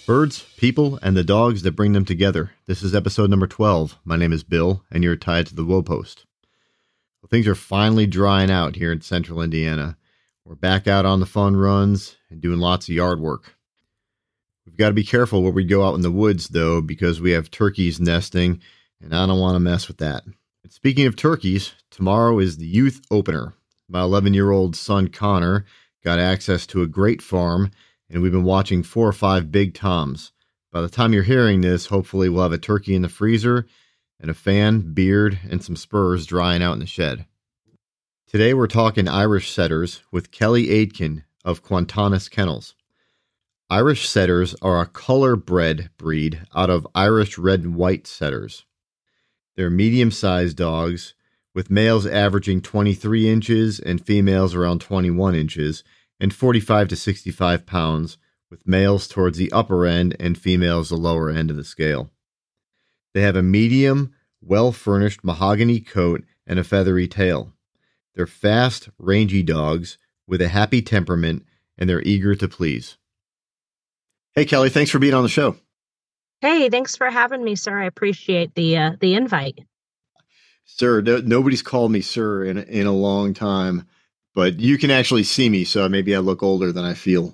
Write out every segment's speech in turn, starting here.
Birds, people, and the dogs that bring them together. This is episode number 12. My name is Bill, and you're tied to the Woe Post. Well, things are finally drying out here in central Indiana. We're back out on the fun runs and doing lots of yard work. We've got to be careful where we go out in the woods, though, because we have turkeys nesting, and I don't want to mess with that. And speaking of turkeys, tomorrow is the youth opener. My 11-year-old son, Connor, got access to a great farm, and we've been watching 4 or 5 big toms. By the time you're hearing this, hopefully we'll have a turkey in the freezer and a fan, beard, and some spurs drying out in the shed. Today we're talking Irish setters with Kelly Aitken of Quantanas Kennels. Irish setters are a color-bred breed out of Irish red and white setters. They're medium-sized dogs with males averaging 23 inches and females around 21 inches, and 45 to 65 pounds, with males towards the upper end and females the lower end of the scale. They have a medium, well-furnished mahogany coat and a feathery tail. They're fast, rangy dogs with a happy temperament, and they're eager to please. Hey, Kelly, thanks for being on the show. Hey, thanks for having me, sir. I appreciate the invite. Sir, nobody's called me sir in a long time. But you can actually see me, so maybe I look older than I feel.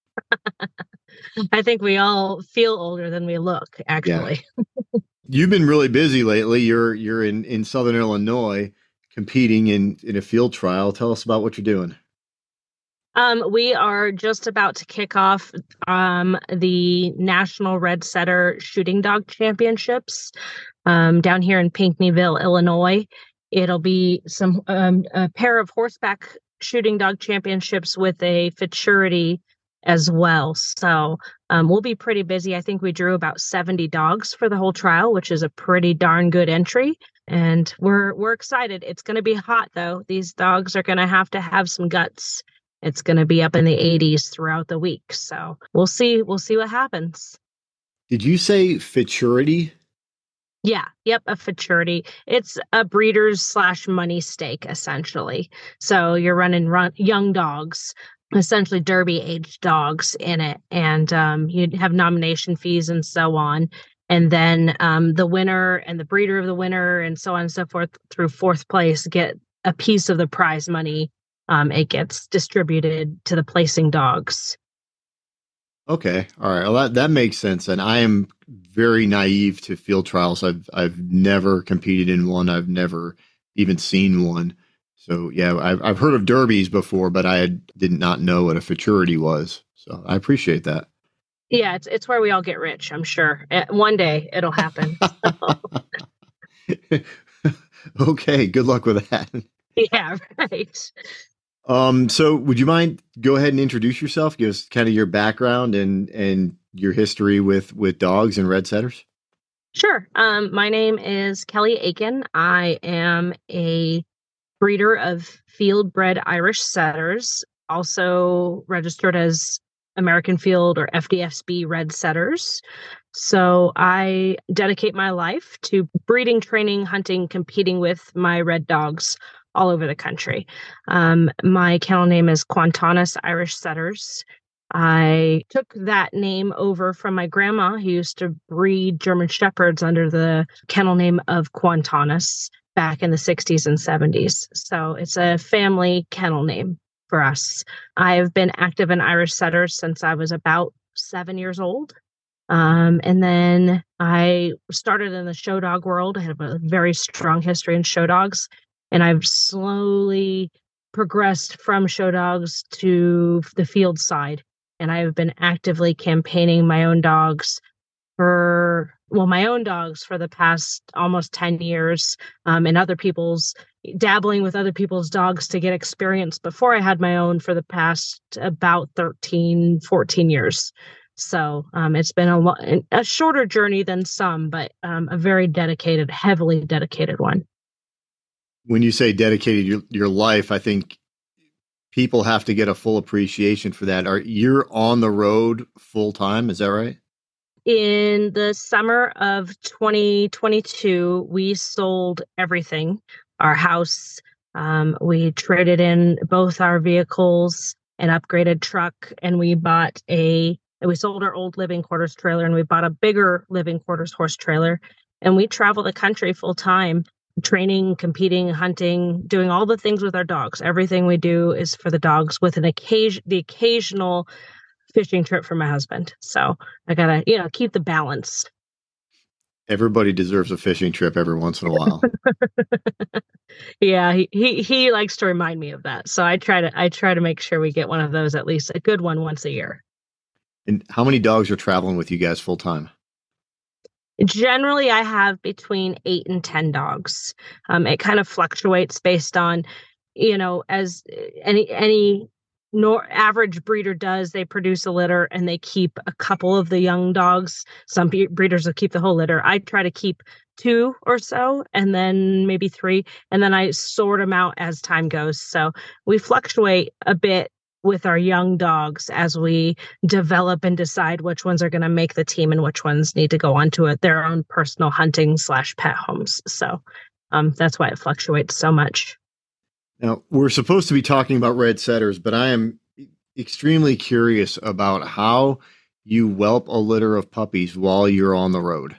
I think we all feel older than we look, actually. Yeah. You've been really busy lately. You're in Southern Illinois competing in a field trial. Tell us about what you're doing. We are just about to kick off the National Red Setter Shooting Dog Championships down here in Pinckneyville, Illinois. It'll be a pair of horseback shooting dog championships with a futurity as well. So we'll be pretty busy. I think we drew about 70 dogs for the whole trial, which is a pretty darn good entry. And we're excited. It's going to be hot, though. These dogs are going to have some guts. It's going to be up in the 80s throughout the week. So we'll see what happens. Did you say futurity? Yeah. Yep. A futurity. It's a breeder's / money stake, essentially. So you're running young dogs, essentially derby aged dogs in it. And you'd have nomination fees and so on. And then the winner and the breeder of the winner and so on and so forth through 4th place get a piece of the prize money. It gets distributed to the placing dogs. Okay. All right. Well, that makes sense. And I am very naive to field trials. I've never competed in one. I've never even seen one. So yeah, I've heard of derbies before, but I did not know what a futurity was. So I appreciate that. Yeah, it's where we all get rich, I'm sure. One day it'll happen. Okay. Good luck with that. Yeah, right. So would you mind go ahead and introduce yourself? Give us kind of your background and your history with dogs and red setters. Sure. My name is Kelly Aitken. I am a breeder of field bred Irish setters, also registered as American Field or FDSB red setters. So I dedicate my life to breeding, training, hunting, competing with my red dogs all over the country. My kennel name is Quantanas Irish Setters. I took that name over from my grandma, who used to breed German Shepherds under the kennel name of Quantanas back in the 60s and 70s. So it's a family kennel name for us. I've been active in Irish Setters since I was about 7 years old. And then I started in the show dog world. I have a very strong history in show dogs. And I've slowly progressed from show dogs to the field side. And I've been actively campaigning my own dogs for the past almost 10 years, and dabbling with other people's dogs to get experience before I had my own for the past about 13, 14 years. So it's been a shorter journey than some, but a very dedicated, heavily dedicated one. When you say dedicated your life, I think people have to get a full appreciation for that. You're on the road full time, is that right? In the summer of 2022, we sold everything. Our house, we traded in both our vehicles, an upgraded truck, and we bought a and we sold our old living quarters trailer and we bought a bigger living quarters horse trailer. And we travel the country full time, training, competing, hunting, doing all the things with our dogs. Everything we do is for the dogs, with the occasional fishing trip for my husband. So I gotta, keep the balance. Everybody deserves a fishing trip every once in a while. Yeah, he likes to remind me of that. So I try to make sure we get one of those, at least a good one, once a year. And how many dogs are traveling with you guys full time? Generally, I have between 8 and 10 dogs. It kind of fluctuates based on, as any average breeder does. They produce a litter and they keep a couple of the young dogs. Some breeders will keep the whole litter. I try to keep 2 or so, and then maybe 3, and then I sort them out as time goes. So we fluctuate a bit with our young dogs as we develop and decide which ones are going to make the team and which ones need to go on to their own personal hunting/pet homes. So that's why it fluctuates so much. Now, we're supposed to be talking about red setters, but I am extremely curious about how you whelp a litter of puppies while you're on the road.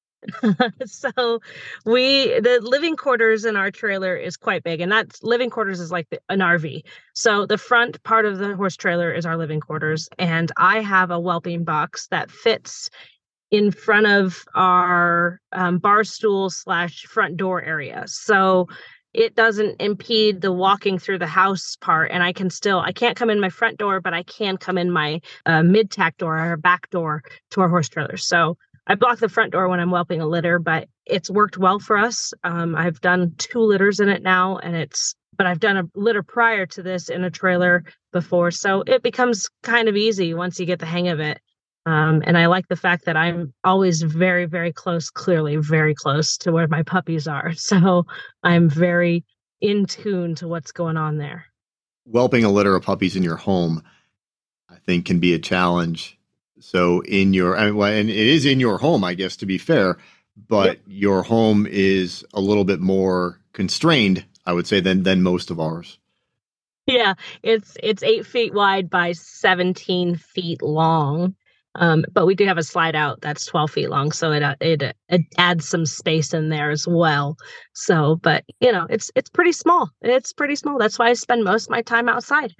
So the living quarters in our trailer is quite big, and that's living quarters is like an RV. So the front part of the horse trailer is our living quarters, and I have a whelping box that fits in front of our bar stool / front door area. So it doesn't impede the walking through the house part. And I can't come in my front door, but I can come in my mid-tack door or back door to our horse trailer. So I block the front door when I'm whelping a litter, but it's worked well for us. I've done 2 litters in it now, but I've done a litter prior to this in a trailer before. So it becomes kind of easy once you get the hang of it. And I like the fact that I'm always very, very close, clearly very close to where my puppies are. So I'm very in tune to what's going on there. Whelping a litter of puppies in your home, I think, can be a challenge. So and it is in your home, I guess, to be fair, but your home is a little bit more constrained, I would say, than most of ours. Yeah, it's 8 feet wide by 17 feet long. But we do have a slide out that's 12 feet long, so it adds some space in there as well. So, but it's pretty small. It's pretty small. That's why I spend most of my time outside.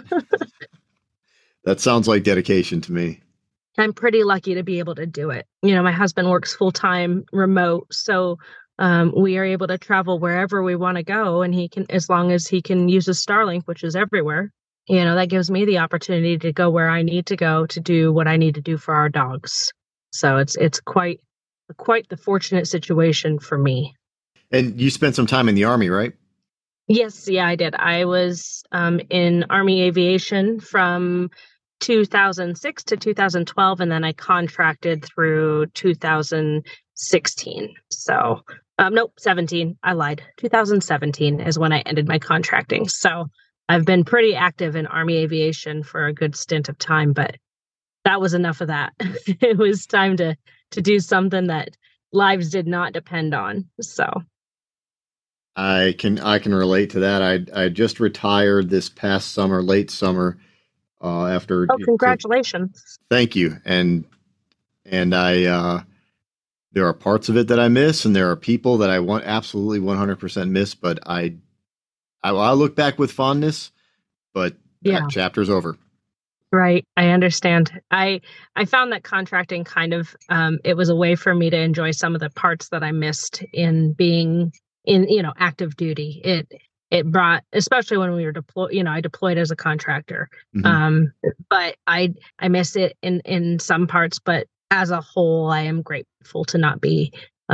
That sounds like dedication to me. I'm pretty lucky to be able to do it. My husband works full time remote, so we are able to travel wherever we want to go, and he can, as long as he can use his Starlink, which is everywhere. That gives me the opportunity to go where I need to go to do what I need to do for our dogs. So it's quite the fortunate situation for me. And you spent some time in the Army, right? Yes, yeah, I did. I was in Army aviation from 2006 to 2012, and then I contracted through 2016. So, nope, 17. I lied. 2017 is when I ended my contracting. So I've been pretty active in Army aviation for a good stint of time, but that was enough of that. It was time to do something that lives did not depend on. So I can relate to that. I just retired this past summer, late summer, after. Oh, congratulations! Thank you. And I there are parts of it that I miss, and there are people that I want absolutely 100% miss. But I look back with fondness, but that chapter's over. Right. I understand. I found that contracting kind of, it was a way for me to enjoy some of the parts that I missed in being in, active duty. It brought, especially when we were deployed, I deployed as a contractor. Mm-hmm. But I miss it in some parts, but as a whole, I am grateful to not be,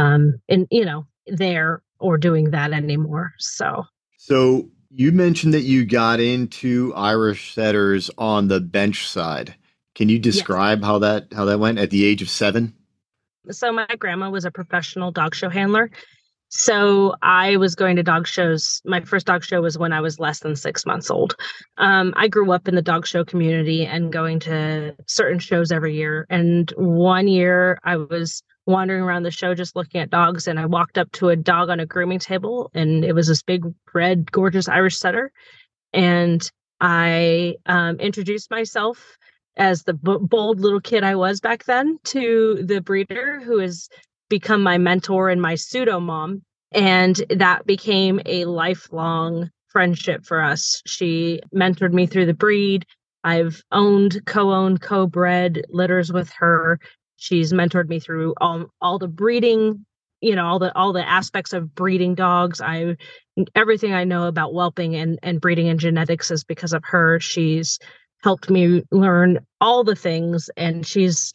there or doing that anymore. So you mentioned that you got into Irish setters on the bench side. Can you describe how that went at the age of 7? So my grandma was a professional dog show handler. So I was going to dog shows. My first dog show was when I was less than 6 months old. I grew up in the dog show community and going to certain shows every year. And one year I was wandering around the show just looking at dogs, and I walked up to a dog on a grooming table, and it was this big, red, gorgeous Irish setter. And I introduced myself as the bold little kid I was back then to the breeder who has become my mentor and my pseudo mom. And that became a lifelong friendship for us. She mentored me through the breed. I've co-owned, co-bred litters with her. She's mentored me through all the breeding, all the aspects of breeding dogs. Everything I know about whelping and breeding and genetics is because of her. She's helped me learn all the things, and she's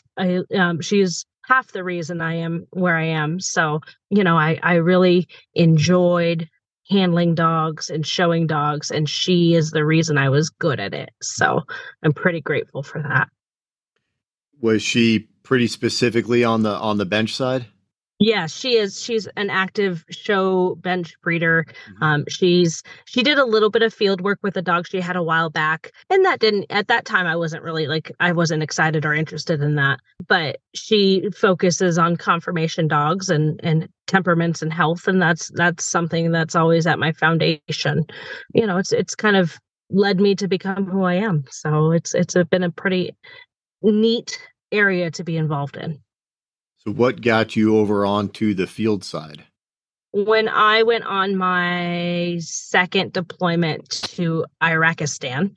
half the reason I am where I am. So, I really enjoyed handling dogs and showing dogs, and she is the reason I was good at it. So I'm pretty grateful for that. Was she pretty specifically on the bench side? Yeah, she is. She's an active show bench breeder. She did a little bit of field work with a dog she had a while back, and at that time I wasn't excited or interested in that. But she focuses on conformation dogs and temperaments and health, and that's something that's always at my foundation. It's kind of led me to become who I am. So it's been a pretty neat area to be involved in. So what got you over onto the field side? When I went on my second deployment to Iraqistan,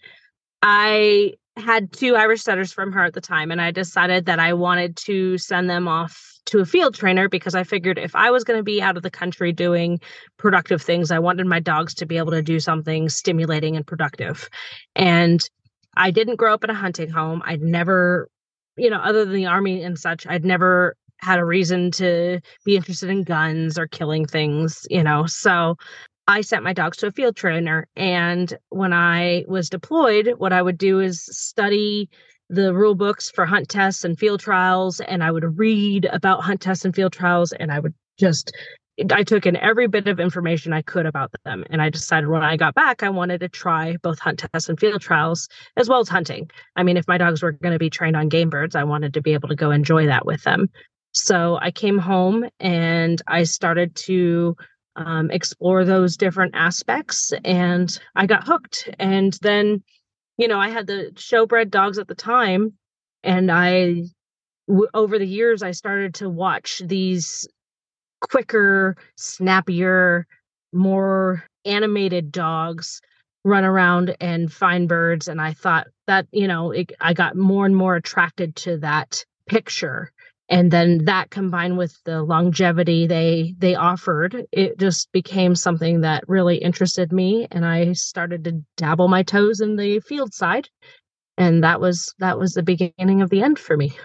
I had 2 Irish setters from her at the time, and I decided that I wanted to send them off to a field trainer because I figured if I was going to be out of the country doing productive things, I wanted my dogs to be able to do something stimulating and productive. And I didn't grow up in a hunting home. I'd never, other than the Army and such, I'd never had a reason to be interested in guns or killing things, So I sent my dogs to a field trainer. And when I was deployed, what I would do is study the rule books for hunt tests and field trials. And I would read about hunt tests and field trials. And I took in every bit of information I could about them. And I decided when I got back, I wanted to try both hunt tests and field trials as well as hunting. I mean, if my dogs were going to be trained on game birds, I wanted to be able to go enjoy that with them. So I came home and I started to explore those different aspects, and I got hooked. And then, I had the showbred dogs at the time, and over the years, I started to watch these quicker, snappier, more animated dogs run around and find birds. And I thought that, I got more and more attracted to that picture. And then that combined with the longevity they offered, it just became something that really interested me. And I started to dabble my toes in the field side. And that was the beginning of the end for me.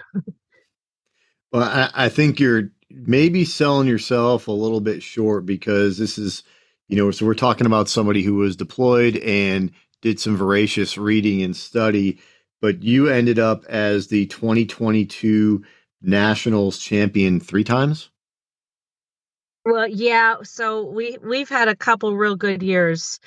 Well, I think you're maybe selling yourself a little bit short because this is, so we're talking about somebody who was deployed and did some voracious reading and study, but you ended up as the 2022 Nationals champion 3 times. Well, yeah. So we've had a couple real good years.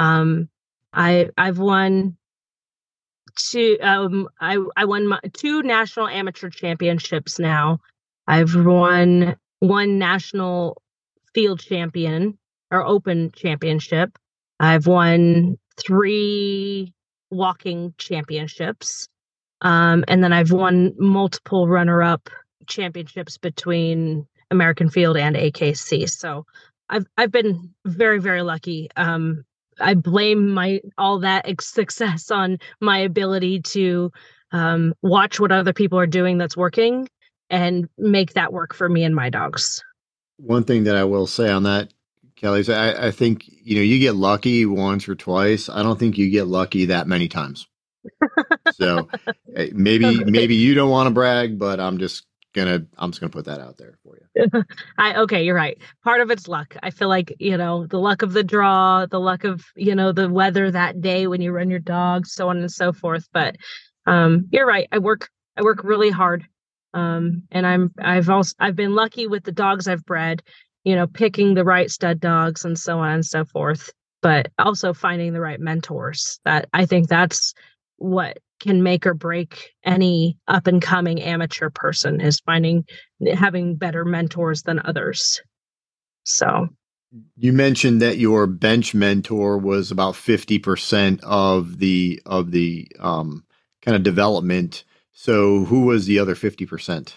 I've won 2. I won 2 national amateur championships now. I've won 1 national field champion or open championship. I've won 3 walking championships. And then I've won multiple runner-up championships between American Field and AKC. So I've been very, very lucky. I blame all that success on my ability to watch what other people are doing that's working and make that work for me and my dogs. One thing that I will say on that, Kelly, is I think, you get lucky once or twice. I don't think you get lucky that many times. So maybe you don't want to brag, but I'm just gonna put that out there for you. Okay, you're right. Part of it's luck. I feel like, the luck of the draw, the luck of, the weather that day when you run your dogs, so on and so forth. But you're right. I work really hard. And I've been lucky with the dogs I've bred, picking the right stud dogs and so on and so forth, but also finding the right mentors. That I think that's what can make or break any up and coming amateur person, is having better mentors than others. So you mentioned that your bench mentor was about 50% of the kind kind of development. So who was the other 50%?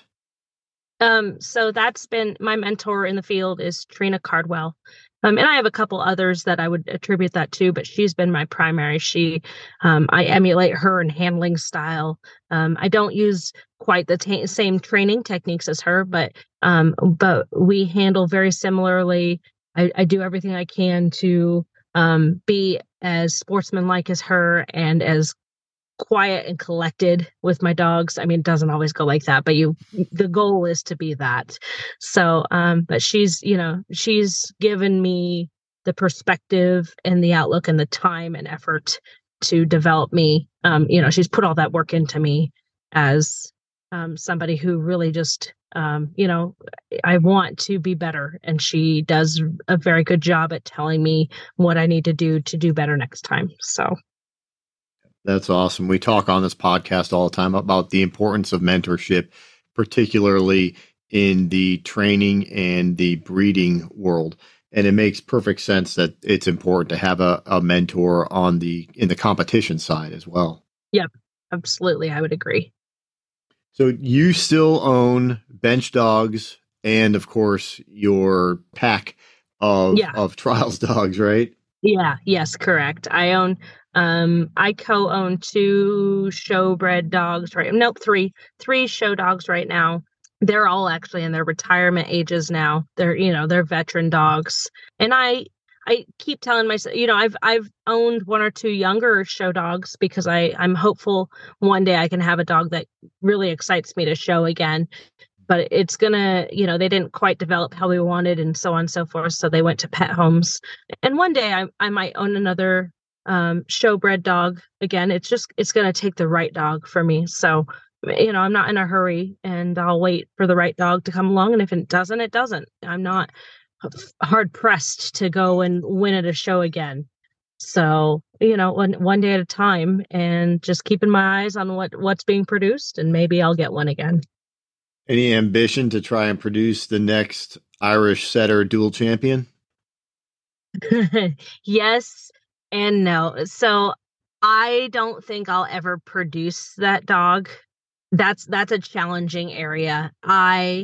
So that's been my mentor in the field is Trina Cardwell. And I have a couple others that I would attribute that to, but she's been my primary. I emulate her in handling style. I don't use quite the same training techniques as her, but we handle very similarly. I do everything I can to be as sportsmanlike as her and as quiet and collected with my dogs. I mean, it doesn't always go like that, but the goal is to be that. So, but she's given me the perspective and the outlook and the time and effort to develop me. She's put all that work into me as somebody who really just, I want to be better. And she does a very good job at telling me what I need to do better next time. So. That's awesome. We talk on this podcast all the time about the importance of mentorship, particularly in the training and the breeding world. And it makes perfect sense that it's important to have a mentor in the competition side as well. Yep, absolutely. I would agree. So you still own Bench Dogs and, of course, your pack of trials dogs, right? Yeah, yes, correct. I co-own 2 showbred dogs, right? Nope, three show dogs right now. They're all actually in their retirement ages now. They're veteran dogs. And I keep telling myself, I've owned 1 or 2 younger show dogs because I'm hopeful one day I can have a dog that really excites me to show again. But it's gonna, they didn't quite develop how we wanted and so on and so forth. So they went to pet homes. And one day I might own another showbred dog again. It's going to take the right dog for me. So, I'm not in a hurry and I'll wait for the right dog to come along. And if it doesn't, it doesn't. I'm not hard pressed to go and win at a show again. So, one day at a time and just keeping my eyes on what's being produced and maybe I'll get one again. Any ambition to try and produce the next Irish setter dual champion? Yes and no. So I don't think I'll ever produce that dog. That's a challenging area. I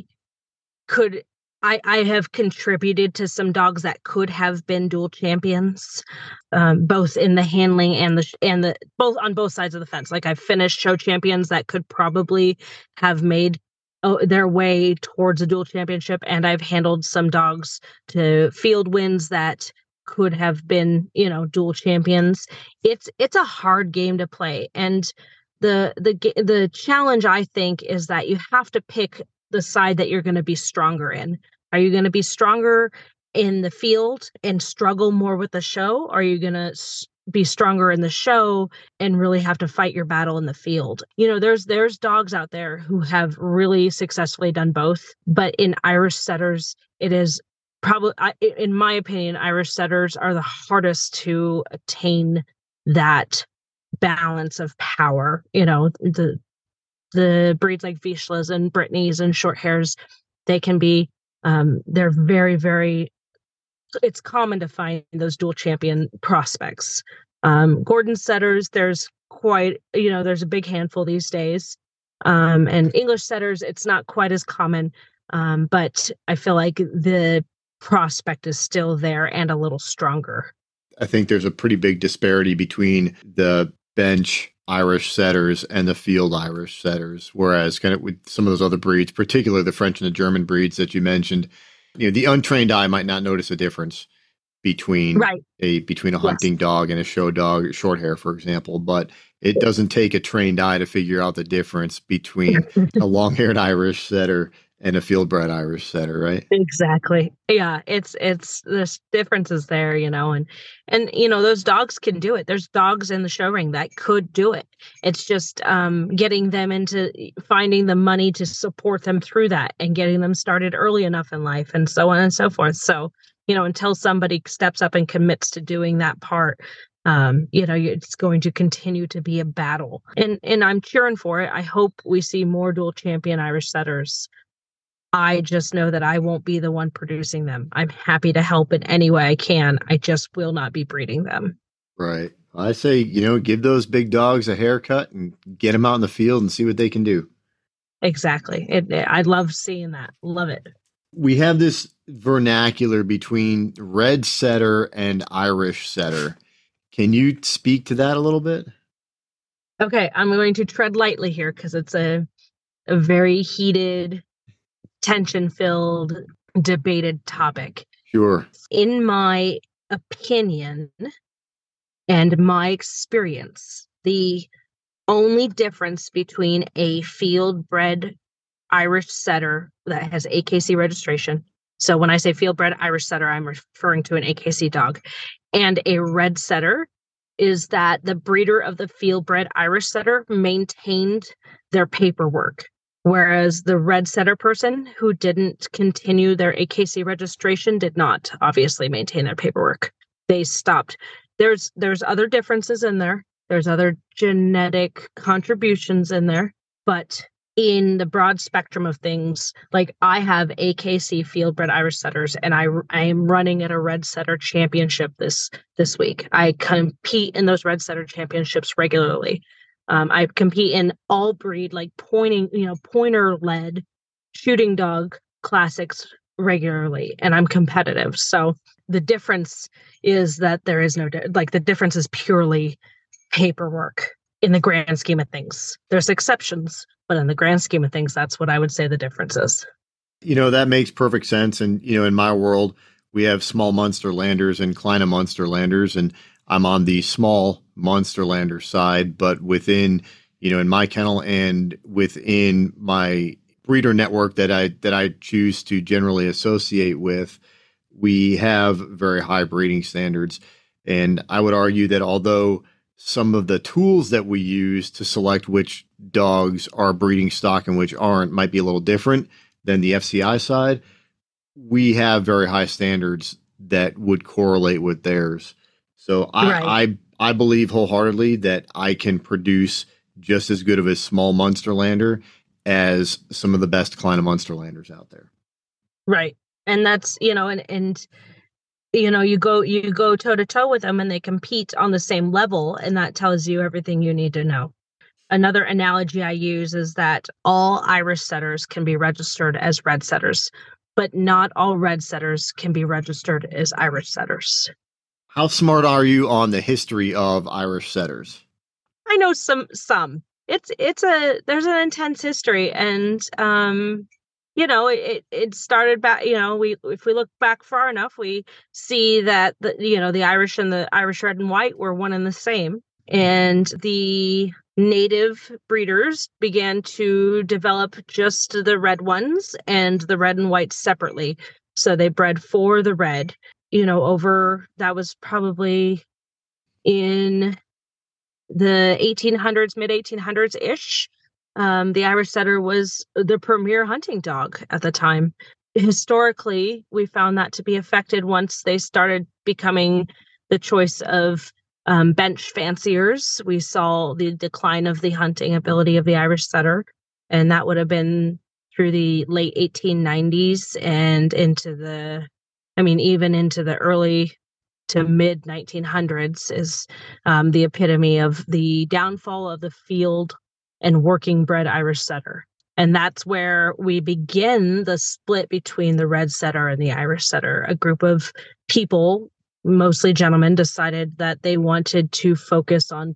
have contributed to some dogs that could have been dual champions, both in the handling and the both on both sides of the fence. Like I've finished show champions that could probably have made their way towards a dual championship, and I've handled some dogs to field wins that could have been, dual champions. It's a hard game to play, and the challenge I think is that you have to pick the side that you're going to be stronger in. Are you going to be stronger in the field and struggle more with the show? Or are you going to be stronger in the show and really have to fight your battle in the field? There's dogs out there who have really successfully done both, but in Irish setters, it is probably, in my opinion, Irish setters are the hardest to attain that balance of power. The breeds like Vizslas and Brittany's and short hairs, they can be, they're very, very, it's common to find those dual champion prospects. Gordon setters, there's there's a big handful these days. And English setters, it's not quite as common. But I feel like the prospect is still there and a little stronger. I think there's a pretty big disparity between the bench Irish setters and the field Irish setters, whereas kind of with some of those other breeds, particularly the French and the German breeds that you mentioned, the untrained eye might not notice a difference between a hunting dog and a show dog, short hair, for example, but it doesn't take a trained eye to figure out the difference between a long-haired Irish setter and a field-bred Irish setter, right? Exactly. Yeah, it's this difference is there, and those dogs can do it. There's dogs in the show ring that could do it. It's just getting them into finding the money to support them through that and getting them started early enough in life and so on and so forth. So, until somebody steps up and commits to doing that part, it's going to continue to be a battle. And I'm cheering for it. I hope we see more dual champion Irish setters. I just know that I won't be the one producing them. I'm happy to help in any way I can. I just will not be breeding them. Right. I say, give those big dogs a haircut and get them out in the field and see what they can do. Exactly. I love seeing that. Love it. We have this vernacular between red setter and Irish setter. Can you speak to that a little bit? Okay, I'm going to tread lightly here because it's a very heated, tension-filled, debated topic. Sure. In my opinion and my experience, the only difference between a field-bred Irish setter that has AKC registration, so when I say field-bred Irish setter, I'm referring to an AKC dog, and a red setter, is that the breeder of the field-bred Irish setter maintained their paperwork, whereas the red setter person who didn't continue their AKC registration did not obviously maintain their paperwork. They stopped. There's other differences in there. There's other genetic contributions in there, but in the broad spectrum of things, like I have AKC fieldbred Irish setters, and I am running at a red setter championship this week. I compete in those red setter championships regularly. I compete in all breed, like pointer led shooting dog classics regularly, and I'm competitive. So the difference is that there is the difference is purely paperwork in the grand scheme of things. There's exceptions, but in the grand scheme of things, that's what I would say the difference is. That makes perfect sense. And, in my world, we have small Munsterlanders and Kleine Munsterlanders, and I'm on the small Munsterlander side, but within, in my kennel and within my breeder network that I choose to generally associate with, we have very high breeding standards. And I would argue that although some of the tools that we use to select which dogs are breeding stock and which aren't might be a little different than the FCI side, we have very high standards that would correlate with theirs. So Right. I believe wholeheartedly that I can produce just as good of a small Munsterlander as some of the best Kleine Munsterlanders out there. Right. And that's, and you go toe to toe with them and they compete on the same level, and that tells you everything you need to know. Another analogy I use is that all Irish setters can be registered as red setters, but not all red setters can be registered as Irish setters. How smart are you on the history of Irish setters? I know some. There's an intense history, and it started back. If we look back far enough, we see that the Irish and the Irish red and white were one and the same, and the native breeders began to develop just the red ones and the red and white separately. So they bred for the red. That was probably in the 1800s, mid 1800s ish. The Irish setter was the premier hunting dog at the time. Historically, we found that to be affected once they started becoming the choice of bench fanciers. We saw the decline of the hunting ability of the Irish setter, and that would have been through the late 1890s and even into the early to mid 1900s is the epitome of the downfall of the field and working bred Irish setter. And that's where we begin the split between the red setter and the Irish setter. A group of people, mostly gentlemen, decided that they wanted to focus on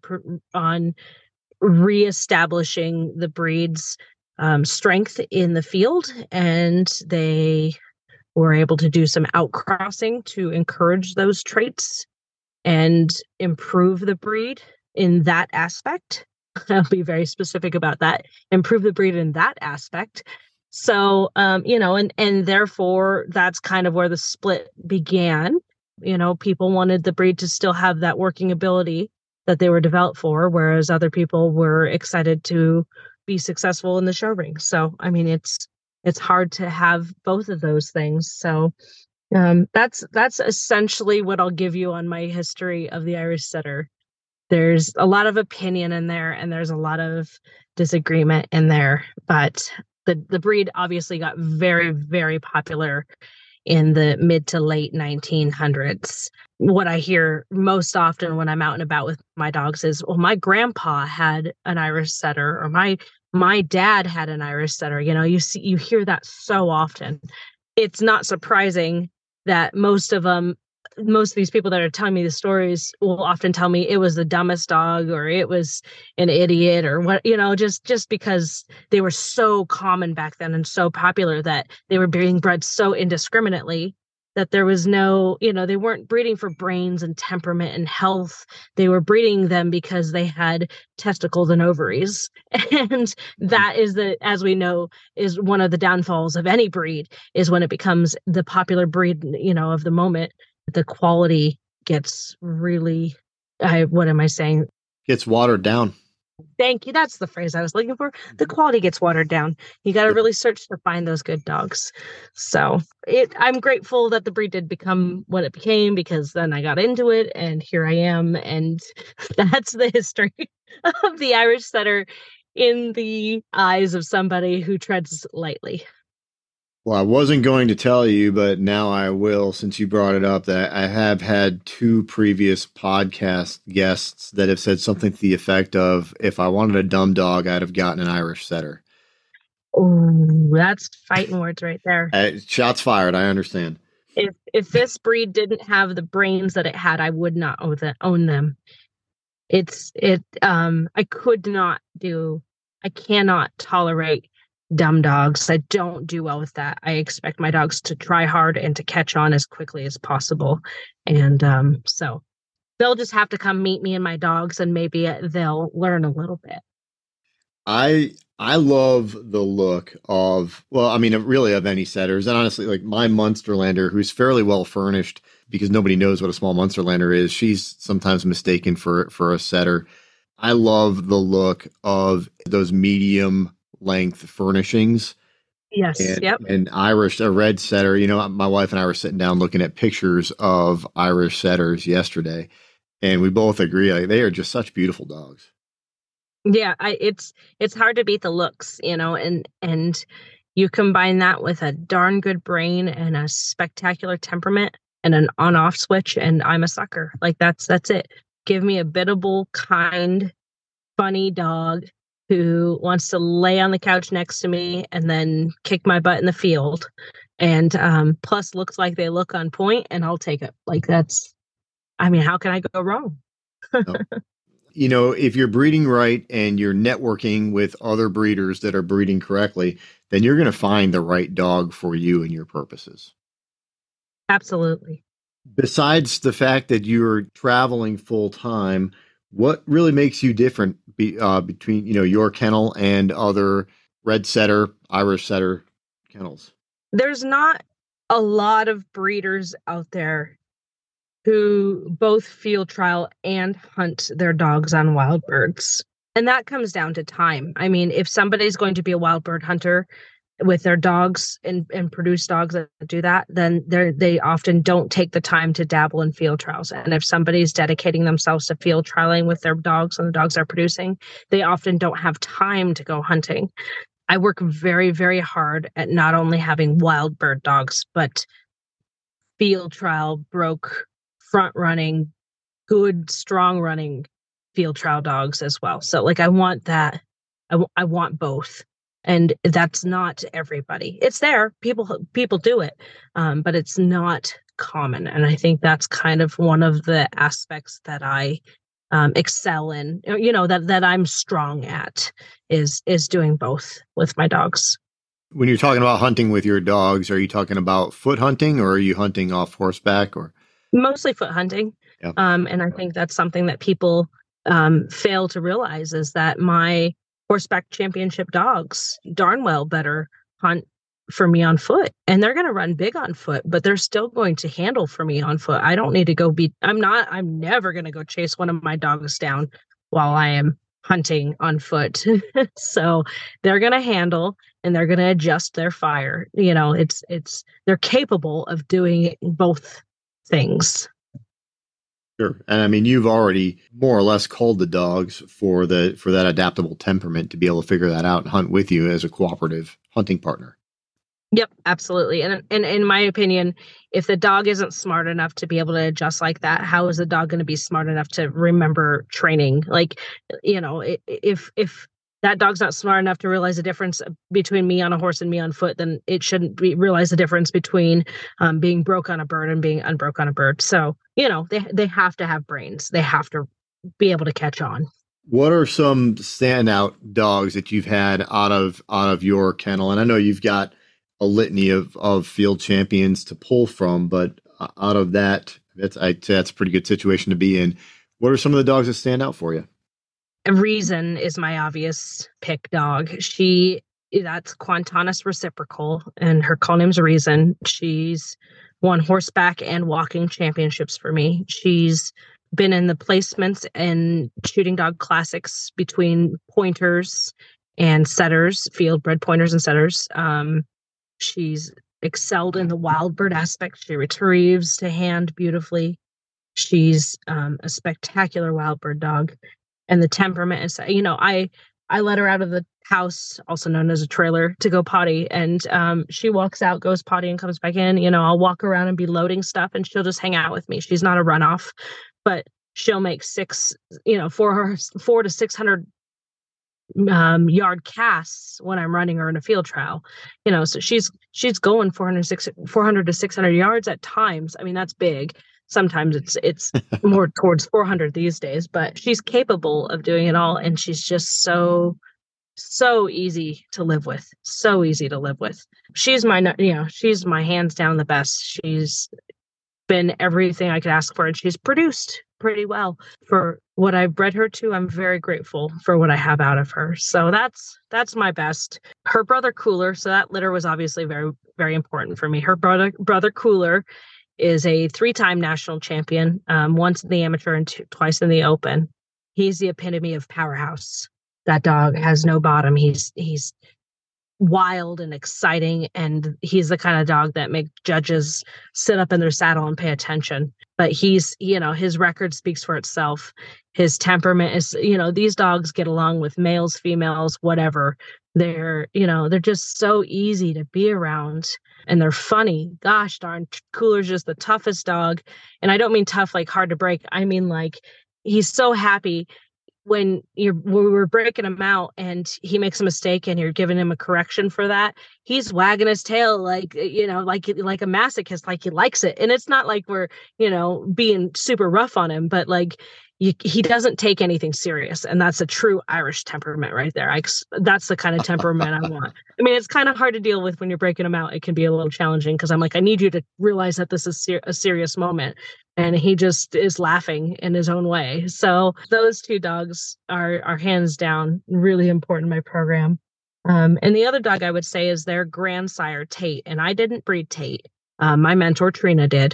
reestablishing the breed's strength in the field, and they were able to do some outcrossing to encourage those traits and improve the breed in that aspect. I'll be very specific about that. Improve the breed in that aspect. So, and therefore that's kind of where the split began. People wanted the breed to still have that working ability that they were developed for, whereas other people were excited to be successful in the show ring. So, it's hard to have both of those things. So, that's essentially what I'll give you on my history of the Irish setter. There's a lot of opinion in there, and there's a lot of disagreement in there, but the breed obviously got very, very popular in the mid to late 1900s. what I hear most often when I'm out and about with my dogs is, well, my grandpa had an Irish setter, or my dad had an Irish setter. You hear that so often. It's not surprising that most of these people that are telling me the stories will often tell me it was the dumbest dog, or it was an idiot, or what, just because they were so common back then and so popular that they were being bred so indiscriminately that there was no, they weren't breeding for brains and temperament and health. They were breeding them because they had testicles and ovaries. And that is as we know, is one of the downfalls of any breed, is when it becomes the popular breed, of the moment, the quality gets really, what am I saying? Gets watered down. Thank you. That's the phrase I was looking for. The quality gets watered down. You got to really search to find those good dogs. So I'm grateful that the breed did become what it became, because then I got into it and here I am. And that's the history of the Irish setter in the eyes of somebody who treads lightly. Well, I wasn't going to tell you, but now I will, since you brought it up, that I have had 2 previous podcast guests that have said something to the effect of, if I wanted a dumb dog, I'd have gotten an Irish setter. Oh, that's fighting words right there. Shots fired. I understand. If this breed didn't have the brains that it had, I would not own them. I cannot tolerate dumb dogs. I don't do well with that. I expect my dogs to try hard and to catch on as quickly as possible. And so they'll just have to come meet me and my dogs, and maybe they'll learn a little bit. I love the look of, well, I mean, really of any setters. And honestly, like my Munsterlander, who's fairly well furnished, because nobody knows what a small Munsterlander is, she's sometimes mistaken for a setter. I love the look of those medium length furnishings. Yes. Yep. And a red setter. My wife and I were sitting down looking at pictures of Irish setters yesterday, and we both agree, like, they are just such beautiful dogs. Yeah, it's hard to beat the looks, and you combine that with a darn good brain and a spectacular temperament and an on-off switch, and I'm a sucker. Like that's it. Give me a biddable, kind, funny dog who wants to lay on the couch next to me and then kick my butt in the field, and plus looks like they look on point, and I'll take it. Like how can I go wrong? No. If you're breeding right and you're networking with other breeders that are breeding correctly, then you're going to find the right dog for you and your purposes. Absolutely. Besides the fact that you're traveling full time, what really makes you different between your kennel and other red setter, Irish setter kennels? There's not a lot of breeders out there who both field trial and hunt their dogs on wild birds. And that comes down to time. I mean, if somebody's going to be a wild bird hunter with their dogs and produce dogs that do that, then they often don't take the time to dabble in field trials. And if somebody's dedicating themselves to field trialing with their dogs and the dogs they're producing, they often don't have time to go hunting. I work very, very hard at not only having wild bird dogs, but field trial, broke, front running, good, strong running field trial dogs as well. So I want that. I want both. And that's not everybody. It's there. People do it, but it's not common. And I think that's kind of one of the aspects that I excel in. That I'm strong at is doing both with my dogs. When you're talking about hunting with your dogs, are you talking about foot hunting, or are you hunting off horseback, or mostly foot hunting? Yep. And I think that's something that people fail to realize, is that my horseback championship dogs darn well better hunt for me on foot, and they're going to run big on foot, but they're still going to handle for me on foot. I don't need to go I'm never going to go chase one of my dogs down while I am hunting on foot. So they're going to handle, and they're going to adjust their fire. They're capable of doing both things. Sure. And I mean, you've already more or less culled the dogs for that adaptable temperament to be able to figure that out and hunt with you as a cooperative hunting partner. Yep, absolutely. And in my opinion, if the dog isn't smart enough to be able to adjust like that, how is the dog going to be smart enough to remember training? Like, if that dog's not smart enough to realize the difference between me on a horse and me on foot, then it shouldn't realize the difference between being broke on a bird and being unbroke on a bird. So, they have to have brains. They have to be able to catch on. What are some standout dogs that you've had out of your kennel? And I know you've got a litany of field champions to pull from, but out of that, I'd say that's a pretty good situation to be in. What are some of the dogs that stand out for you? Reason is my obvious pick dog. That's Quantanis Reciprocal, and her call name's Reason. She's won horseback and walking championships for me. She's been in the placements and shooting dog classics between pointers and setters, field bred pointers and setters. She's excelled in the wild bird aspect. She retrieves to hand beautifully. She's a spectacular wild bird dog, and the temperament is, I let her out of the house, also known as a trailer, to go potty, and she walks out, goes potty, and comes back in. I'll walk around and be loading stuff, and she'll just hang out with me. She's not a runoff, but she'll make 400 to 600 yard casts when I'm running her in a field trial. So she's going 400 to 600 yards at times. I mean, that's big. Sometimes it's more towards 400 these days, but she's capable of doing it all, and she's just so easy to live with. So easy to live with. She's my hands down the best. She's been everything I could ask for, and she's produced pretty well for what I've bred her to. I'm very grateful for what I have out of her. So that's my best. Her brother Cooler, so that litter was obviously very, very important for me. Her brother Cooler is a 3-time national champion, once in the amateur and twice in the open. He's the epitome of powerhouse. That dog has no bottom. He's wild and exciting, and he's the kind of dog that makes judges sit up in their saddle and pay attention. But his record speaks for itself. His temperament is, these dogs get along with males, females, whatever. They're just so easy to be around, and they're funny. Gosh darn, Cooler's just the toughest dog. And I don't mean tough like hard to break. I mean, like, he's so happy when we're breaking him out and he makes a mistake and you're giving him a correction for that. He's wagging his tail like a masochist, like he likes it. And it's not like we're being super rough on him, but like he doesn't take anything serious, and that's a true Irish temperament right there. That's the kind of temperament I want. I mean, it's kind of hard to deal with when you're breaking him out. It can be a little challenging because I'm like, I need you to realize that this is a serious moment. And he just is laughing in his own way. So those two dogs are hands down really important in my program. And the other dog I would say is their grandsire, Tate. And I didn't breed Tate. My mentor, Trina, did.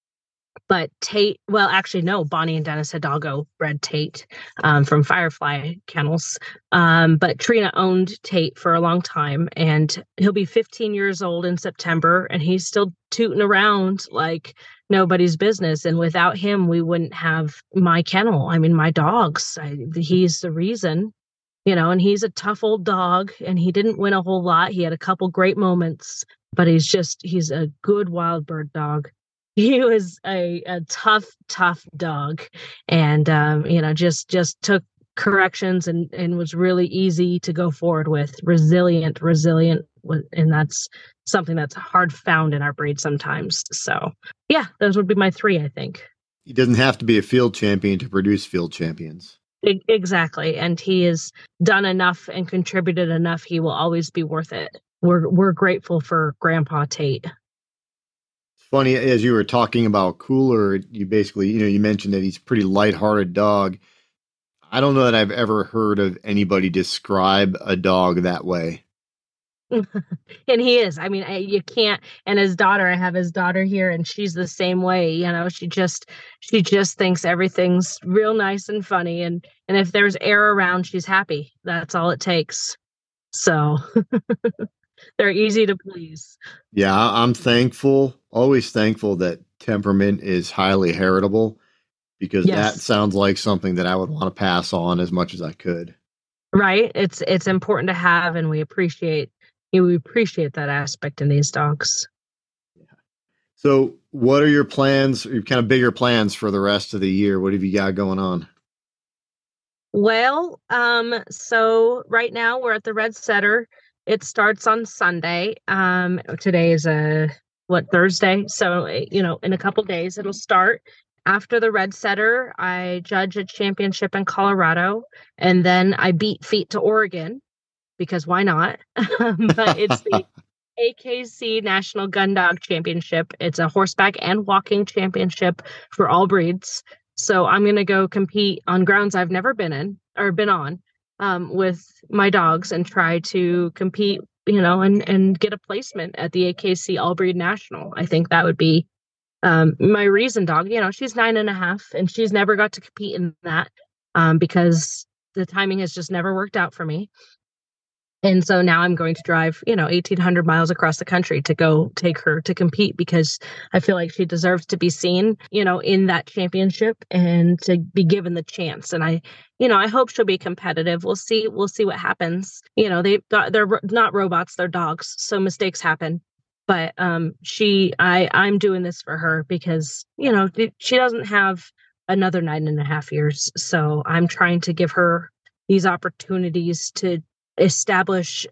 But Tate, well, actually, no, Bonnie and Dennis Hidalgo bred Tate from Firefly Kennels. But Trina owned Tate for a long time, and he'll be 15 years old in September, and he's still tooting around like nobody's business. And without him, we wouldn't have my kennel. I mean, my dogs. He's the reason, and he's a tough old dog, and he didn't win a whole lot. He had a couple great moments, but he's a good wild bird dog. He was a tough dog, and just took corrections and was really easy to go forward with. Resilient, and that's something that's hard found in our breed sometimes. So yeah, those would be my 3, I think. He doesn't have to be a field champion to produce field champions. Exactly, and he has done enough and contributed enough. He will always be worth it. We're grateful for Grandpa Tate. Funny, as you were talking about Cooler, you basically, you mentioned that he's a pretty lighthearted dog. I don't know that I've ever heard of anybody describe a dog that way. And he is. I mean, you can't. And his daughter, I have his daughter here, and she's the same way. She just thinks everything's real nice and funny, and if there's air around, she's happy. That's all it takes. So they're easy to please. Yeah, I'm thankful, always thankful that temperament is highly heritable, because that sounds like something that I would want to pass on as much as I could. Right. It's important to have, and we appreciate we appreciate that aspect in these dogs. So, what are your plans, your kind of bigger plans for the rest of the year? What have you got going on? Well, so right now we're at the Red Setter. It starts on Sunday. Today is Thursday. So, in a couple days it'll start. After the Red Setter, I judge a championship in Colorado, and then I beat feet to Oregon because why not? But it's the AKC National Gun Dog Championship. It's a horseback and walking championship for all breeds. So I'm going to go compete on grounds I've never been in or been on, with my dogs and try to compete, and get a placement at the AKC All Breed National. I think that would be my reason dog. She's 9.5 and she's never got to compete in that, because the timing has just never worked out for me. And so now I'm going to drive, 1,800 miles across the country to go take her to compete because I feel like she deserves to be seen, in that championship and to be given the chance. And I hope she'll be competitive. We'll see. We'll see what happens. They're not robots, they're dogs. So mistakes happen. But I'm doing this for her because, she doesn't have another 9.5 years. So I'm trying to give her these opportunities to establish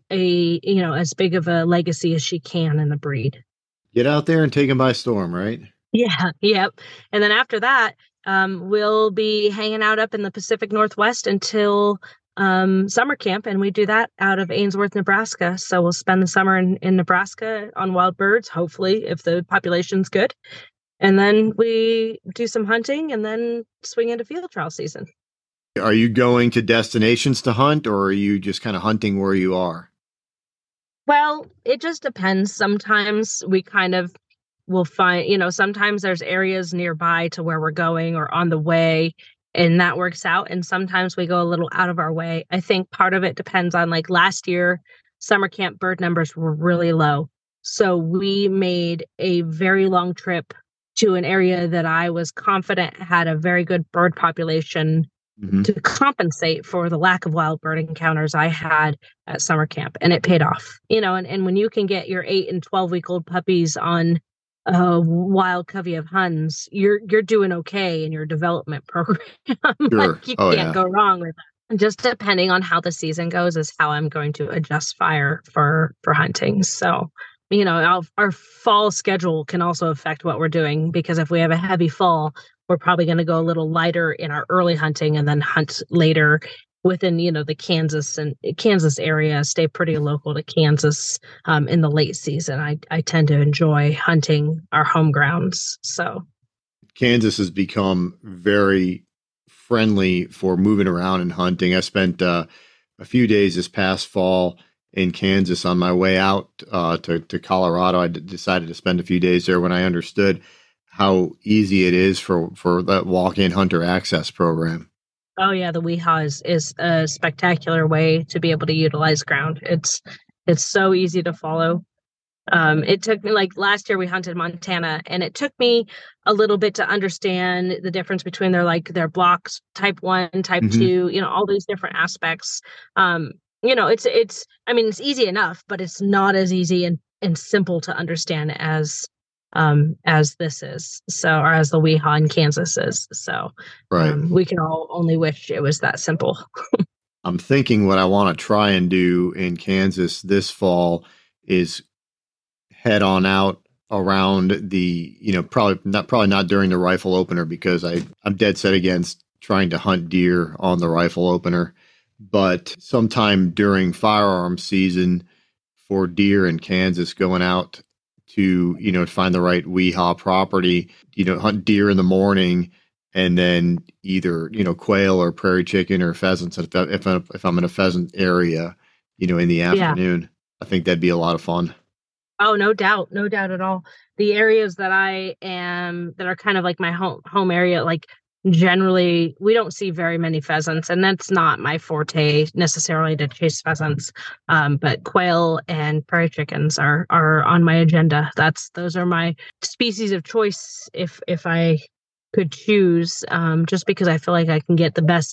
as big of a legacy as she can in the breed. Get out there and take them by storm, right? Yeah, yep. And then after that, we'll be hanging out up in the Pacific Northwest until summer camp, and we do that out of Ainsworth, Nebraska. So we'll spend the summer in Nebraska on wild birds, hopefully, if the population's good. And then we do some hunting and then swing into field trial season. Are you going to destinations to hunt, or are you just kind of hunting where you are? Well, it just depends. Sometimes we kind of will find, sometimes there's areas nearby to where we're going or on the way, and that works out. And sometimes we go a little out of our way. I think part of it depends on, like, last year, summer camp bird numbers were really low. So we made a very long trip to an area that I was confident had a very good bird population to compensate for the lack of wild bird encounters I had at summer camp. And it paid off, and when you can get your 8 and 12-week-old puppies on a wild covey of Huns, you're doing okay in your development program. Sure. Like, you can't go wrong with that. Just depending on how the season goes is how I'm going to adjust fire for hunting. So, our fall schedule can also affect what we're doing, because if we have a heavy fall, we're probably going to go a little lighter in our early hunting and then hunt later within, the Kansas area, stay pretty local to Kansas in the late season. I tend to enjoy hunting our home grounds. So Kansas has become very friendly for moving around and hunting. I spent a few days this past fall in Kansas on my way out to Colorado. I decided to spend a few days there when I understood how easy it is for that walk-in hunter access program. Oh yeah, the WIHA is a spectacular way to be able to utilize ground. It's so easy to follow. It took me, like, last year we hunted Montana, and it took me a little bit to understand the difference between their blocks, type 1, type 2, all these different aspects. It's easy enough, but it's not as easy and simple to understand as this is. So, or as the WIHA in Kansas is. So, right. We can all only wish it was that simple. I'm thinking what I want to try and do in Kansas this fall is head on out around the, probably not during the rifle opener, because I'm dead set against trying to hunt deer on the rifle opener, but sometime during firearm season for deer in Kansas, going out to, find the right WIHA property, hunt deer in the morning, and then either, quail or prairie chicken or pheasants if I'm in a pheasant area, in the afternoon. Yeah. I think that'd be a lot of fun. Oh, no doubt at all. The areas that are kind of like my home area, like, generally we don't see very many pheasants, and that's not my forte necessarily to chase pheasants. But quail and prairie chickens are on my agenda. Those are my species of choice if I could choose, just because I feel like I can get the best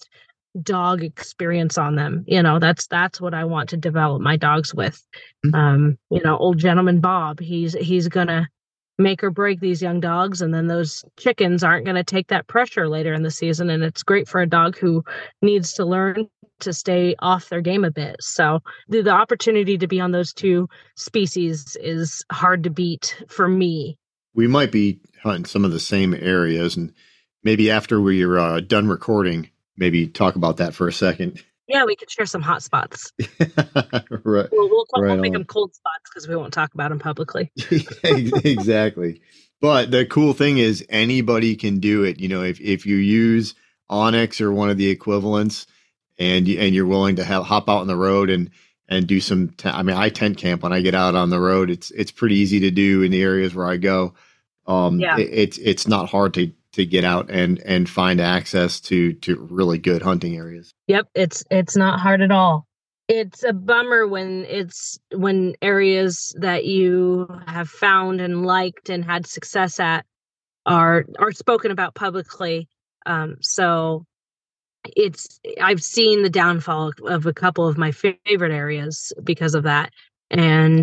dog experience on them. That's what I want to develop my dogs with. Old gentleman Bob, he's gonna make or break these young dogs, and then those chickens aren't going to take that pressure later in the season. And it's great for a dog who needs to learn to stay off their game a bit. So the opportunity to be on those two species is hard to beat for me. We might be hunting some of the same areas, and maybe after we're done recording, maybe talk about that for a second. Yeah, we could share some hot spots. Right. We'll make them cold spots because we won't talk about them publicly. Exactly. But the cool thing is anybody can do it. If you use onX or one of the equivalents, and you're willing to hop out on the road and do some. I tent camp when I get out on the road. It's pretty easy to do in the areas where I go. It's not hard to get out and find access to really good hunting areas. Yep, it's not hard at all. It's a bummer when areas that you have found and liked and had success at are spoken about publicly. So I've seen the downfall of a couple of my favorite areas because of that. And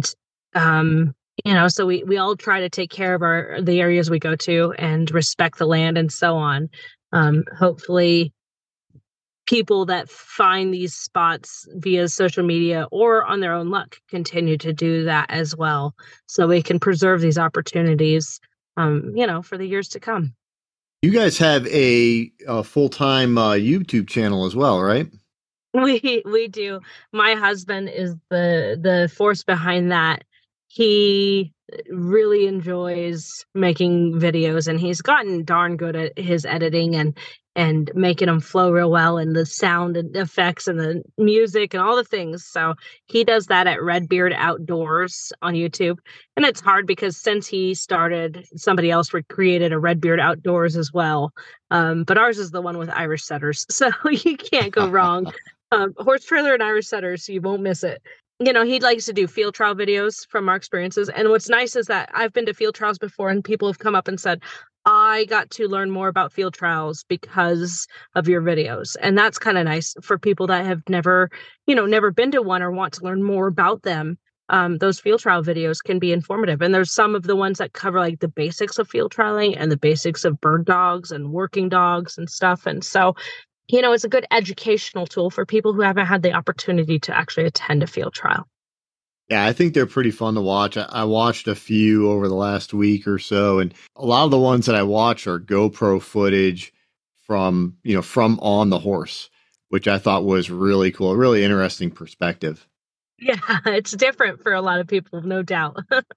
so we all try to take care of the areas we go to and respect the land and so on. Hopefully people that find these spots via social media or on their own luck continue to do that as well, so we can preserve these opportunities, for the years to come. You guys have a full-time YouTube channel as well, right? We do. My husband is the force behind that. He really enjoys making videos, and he's gotten darn good at his editing and making them flow real well, and the sound and effects and the music and all the things. So he does that at Redbeard Outdoors on YouTube. And it's hard because since he started, somebody else created a Redbeard Outdoors as well. But ours is the one with Irish setters. So you can't go wrong. Horse trailer and Irish setters, you won't miss it. He likes to do field trial videos from our experiences. And what's nice is that I've been to field trials before, and people have come up and said, I got to learn more about field trials because of your videos. And that's kind of nice for people that have never been to one or want to learn more about them. Those field trial videos can be informative. And there's some of the ones that cover like the basics of field trialing and the basics of bird dogs and working dogs and stuff. And so it's a good educational tool for people who haven't had the opportunity to actually attend a field trial. Yeah, I think they're pretty fun to watch. I watched a few over the last week or so, and a lot of the ones that I watch are GoPro footage from on the horse, which I thought was really cool, a really interesting perspective. Yeah, it's different for a lot of people, no doubt.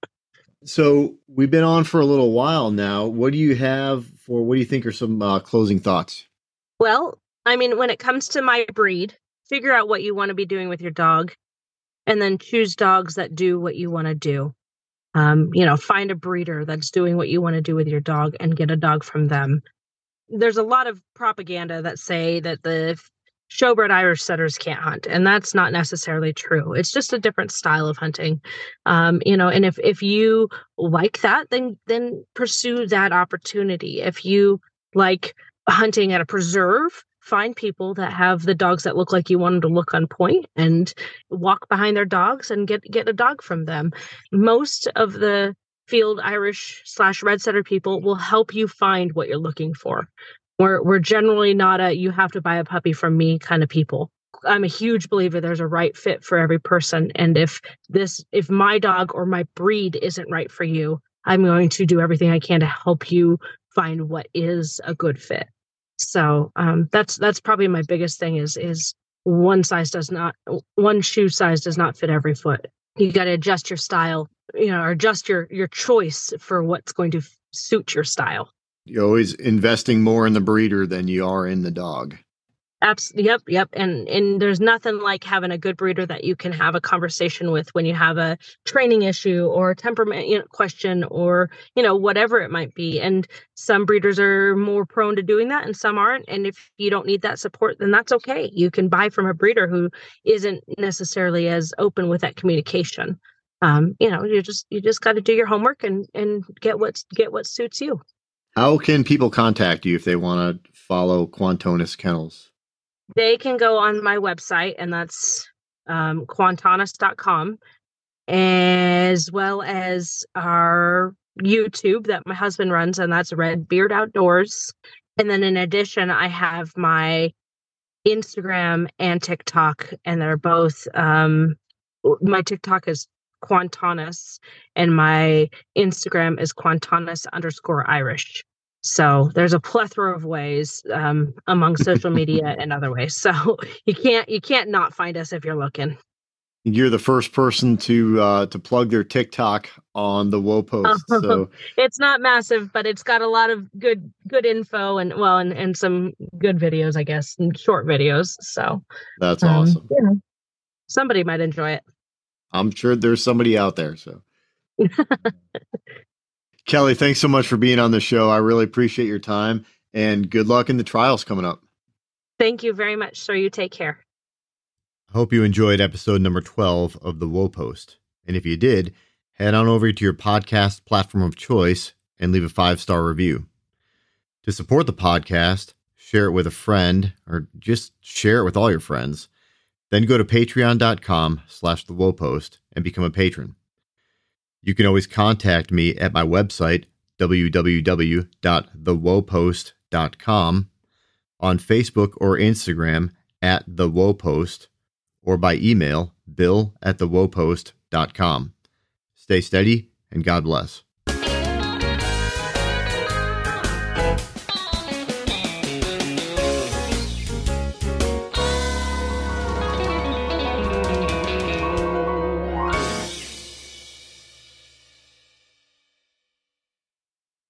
So we've been on for a little while now. What do you think are some closing thoughts? Well, when it comes to my breed, figure out what you want to be doing with your dog, and then choose dogs that do what you want to do. Find a breeder that's doing what you want to do with your dog and get a dog from them. There's a lot of propaganda that say that the showbred Irish setters can't hunt, and that's not necessarily true. It's just a different style of hunting. And if you like that, then pursue that opportunity. If you like hunting at a preserve, find people that have the dogs that look like you want them to look on point and walk behind their dogs and get a dog from them. Most of the field Irish / red setter people will help you find what you're looking for. We're generally not you have to buy a puppy from me kind of people. I'm a huge believer there's a right fit for every person. And if my dog or my breed isn't right for you, I'm going to do everything I can to help you find what is a good fit. So that's probably my biggest thing is one shoe size does not fit every foot. You got to adjust your style, or adjust your choice for what's going to suit your style. You're always investing more in the breeder than you are in the dog. Yep. And there's nothing like having a good breeder that you can have a conversation with when you have a training issue or a temperament question or, whatever it might be. And some breeders are more prone to doing that and some aren't. And if you don't need that support, then that's okay. You can buy from a breeder who isn't necessarily as open with that communication. You just got to do your homework and get what suits you. How can people contact you if they want to follow Quantonis Kennels? They can go on my website, and that's quantanis.com, as well as our YouTube that my husband runs, and that's Red Beard Outdoors. And then in addition, I have my Instagram and TikTok, and they're both my TikTok is Quantanis, and my Instagram is Quantanis_Irish. So there's a plethora of ways among social media and other ways. So you can't not find us if you're looking. You're the first person to plug their TikTok on the Whoa Post. So it's not massive, but it's got a lot of good info and some good videos, I guess, and short videos. So that's awesome. Yeah, somebody might enjoy it. I'm sure there's somebody out there. So Kelly, thanks so much for being on the show. I really appreciate your time, and good luck in the trials coming up. Thank you very much, sir. You take care. I hope you enjoyed episode number 12 of the Whoa Post. And if you did, head on over to your podcast platform of choice and leave a 5-star review. To support the podcast, share it with a friend, or just share it with all your friends. Then go to patreon.com/thewhoapost and become a patron. You can always contact me at my website, www.thewhoapost.com, on Facebook or Instagram at The Whoa Post, or by email, bill@thewhoapost.com. Stay steady and God bless.